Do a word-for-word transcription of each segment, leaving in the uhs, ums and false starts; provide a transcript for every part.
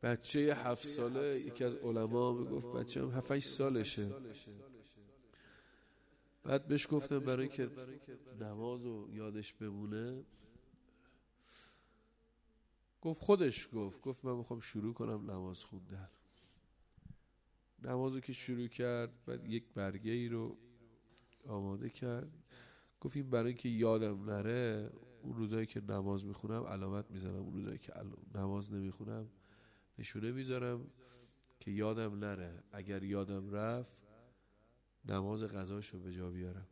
بچه هفت ساله یکی از علما میگفت بچه هم هفت هشت سالشه، بعد بهش گفتم برای که نمازو یادش بمونه، گفت خودش گفت گفت من میخوام شروع کنم نماز خوندن. نمازو که شروع کرد بعد یک برگه ای رو آماده کرد، گفت این برای که یادم نره اون روزایی که نماز میخونم علامت میزنم، اون روزایی که نماز نمیخونم نشونه میذارم که یادم نره، اگر یادم رفت نماز قضاشو به جا بیارم.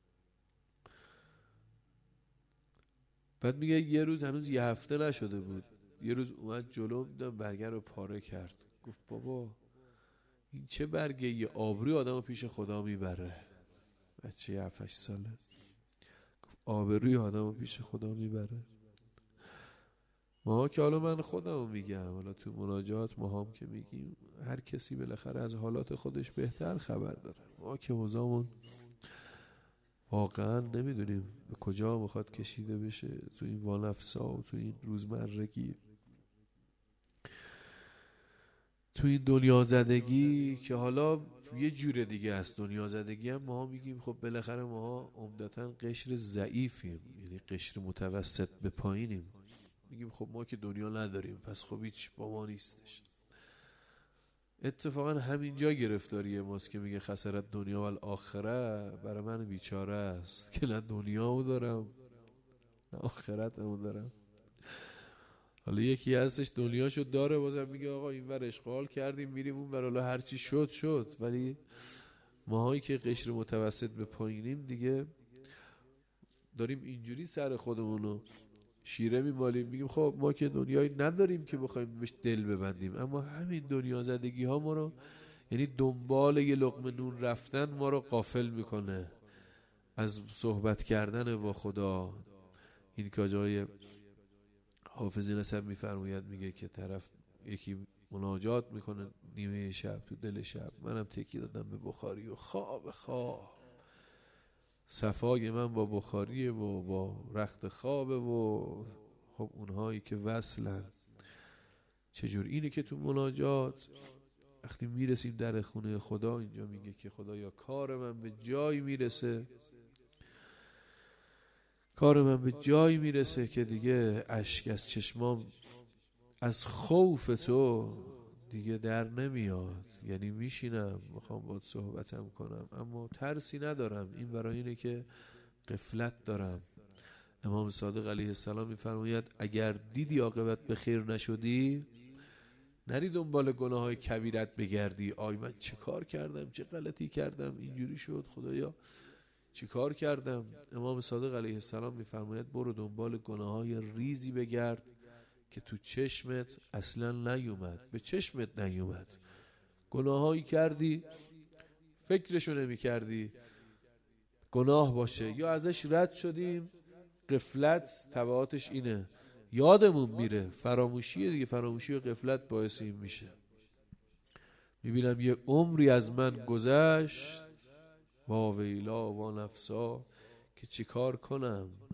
بعد میگه یه روز هنوز یه هفته نشده بود، یه روز اومد جلو، دیدم برگه رو پاره کرد. گفت بابا این چه برگه، یه آبروی آدمو پیش خدا میبره. بچه هفت هشت ساله گفت آبروی آدمو پیش خدا میبره. ما که حالا من خودمو میگم، حالا تو مناجات ما هم که میگیم هر کسی بالاخره از حالات خودش بهتر خبر داره. ما که حوزامون واقعا نمیدونیم به کجا میخواد کشیده بشه تو این وانفسا و تو این روزمرگی، تو این دنیا زدگی که حالا یه جور دیگه است. دنیا زدگی هم ما میگیم خب بالاخره ما عمدتاً قشر ضعیفیم، یعنی قشر متوسط به پایینیم، میگیم خب ما که دنیا نداریم پس خب هیچ با ما نیستش. اتفاقا همینجا گرفتاریه ماست که میگه خسارت دنیا و الاخره، برای من بیچاره است که نه دنیامو دارم نه آخرتمو دارم. حالا یکی هستش دنیاشو داره بازم میگه آقا این ور اشغال کردیم میریم اون ور، حالا هرچی شد شد. ولی ماهایی که قشر متوسط به پایینیم دیگه داریم اینجوری سر خودمونو شیره میمالیم، میگیم خب ما که دنیایی نداریم که بخوایم بهش دل ببندیم، اما همین دنیا زدگی ها ما رو، یعنی دنبال یه لقمه نون رفتن ما رو غافل میکنه از صحبت کردن با خدا. این که جای حافظ نسب میفرماید میگه که طرف یکی مناجات میکنه نیمه شب تو دل شب، منم تکی دادم به بخاری و خواب خواب صفای من با بخاریه و با رخت خوابه و خب اونهایی که وصلن چجور. اینه که تو مناجات وقتی میرسیم در خونه خدا اینجا میگه که خدایا کار من به جایی میرسه، کار من به جایی میرسه که دیگه اشک از چشمام از خوف تو دیگه در نمیاد، یعنی میشینم میخوام باید صحبتم کنم اما ترسی ندارم، این برای اینه که غفلت دارم. امام صادق علیه السلام میفرماید اگر دیدی عاقبت به خیر نشدی نری دنبال گناه های کبیرت بگردی، آی من چه کار کردم چه غلطی کردم اینجوری شد خدایا چی کار کردم. امام صادق علیه السلام میفرماید برو دنبال گناه های ریزی بگرد که تو چشمت اصلا نیومد، به چشمت نیومد، گناهایی کردی فکرشو نمی کردی گناه باشه، یا ازش رد شدیم. غفلت تبعاتش اینه یادمون میره، فراموشیه دیگه، فراموشی و غفلت باعث این میشه. میبینم یه عمری از من گذشت، وا ویلا وا نفسا که چی کار کنم